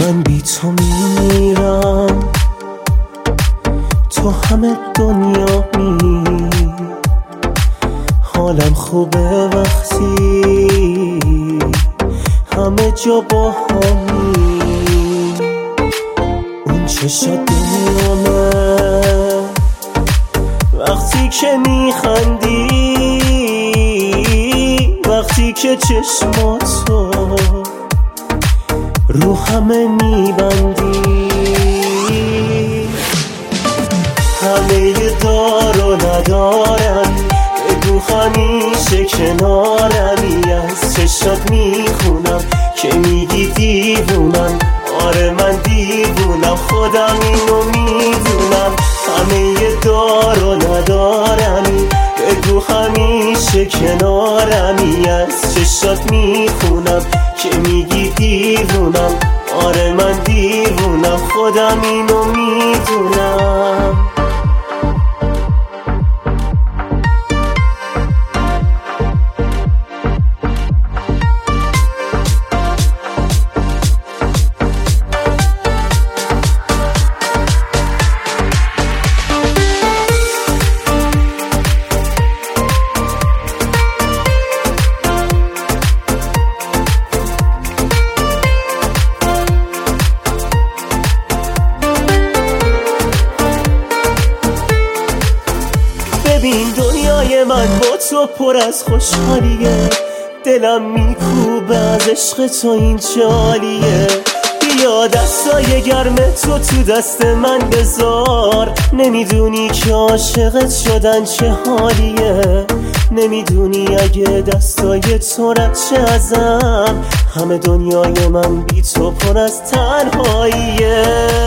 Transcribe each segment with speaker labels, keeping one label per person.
Speaker 1: من بی تو میرم، تو همه دنیا می. حالم خوبه وقتی همه جا با همی. اون چشات دنیامه وقتی که میخندی، وقتی که چشماتو رو همه میبندی. همه دار و ندارم، بگو همیشه کنارمی. از چشات میخونم که میگی دیوونم، آره من دیوونم، خودم اینو میدونم. همه دار و ندارمی، بگو همیشه کنارمی. از چشات میخونم که میگی دیوونم، آره من دیوونم، خودم اینو میدونم. ببین دنیای من با تو پر از خوشحالیه، دلم میکوبه از عشق تو این جالیه. بیا دستای گرم تو دست من بذار، نمیدونی که عاشقت شدن چه حالیه. نمیدونی اگه دستای تو رد چه ازم، همه دنیای من بی تو پر از تنهاییه.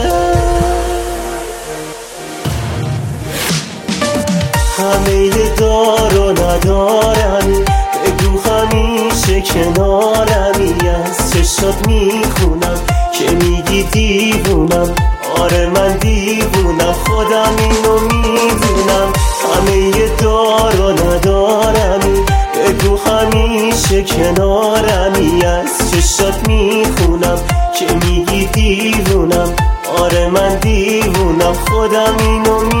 Speaker 1: همه دار و ندارمی، بگو همیشه کنارمی. از چشات میخونم که میگی دیوونم، آره من دیوونم، خودم اینو میدونم. همه دار و ندارمی، بگو همیشه کنارمی. از چشات میخونم که میگی دیوونم، آره من دیوونم، خودم اینو